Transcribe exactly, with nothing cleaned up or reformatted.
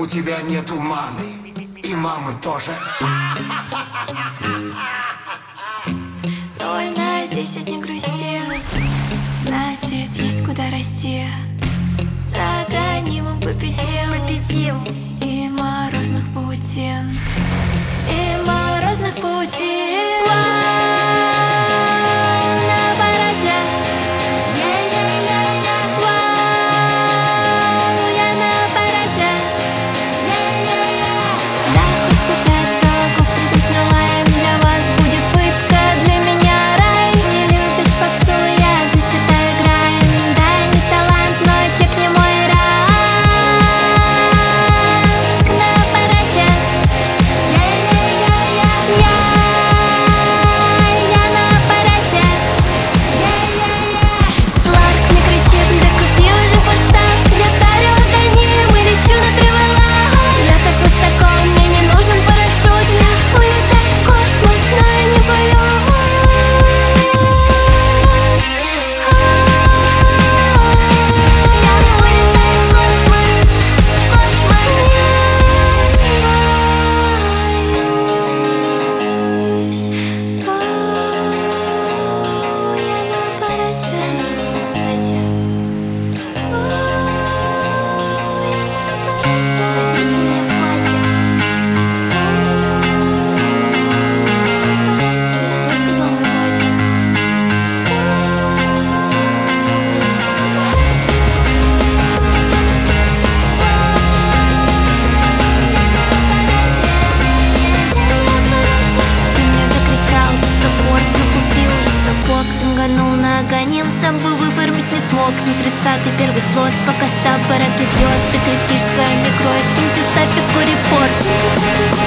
У тебя нету мамы, и мамы тоже. Ноль на десять, не грусти, значит, есть куда расти. За гонимым победим, победим. И морозных паутин, и морозных паутин. Вау, на параде. Я-я-я-я. Вау, я на параде. Я-я-я. Да, хоть опять врагов придут на лаем. Для вас будет пытка, для меня рай. Не любишь попсу, я зачитаю граем. Да, не талант, но чек не мой ранг. На параде. Я-я-я-я. Я, я на параде. Я-я-я. Сларк мне кричит, да купи уже форстав. Я тарю гоним и лечу на тревела. Я так высоко, мне не нужен парашют. Я улетаю в космос, но я не боюсь. Я улетаю в космос, космос. Вау, я на параде. Кстати. Возьмите меня в платье. Кто сказал мой батя? Ты мне закричал пассапорт, но купил уже сапог. Танганул на огонем, сам бы выформить не смог. Не тридцатый первый слот, пока саб бараки бьет. Ты кричишь в своем микро, киньте сапику репорт.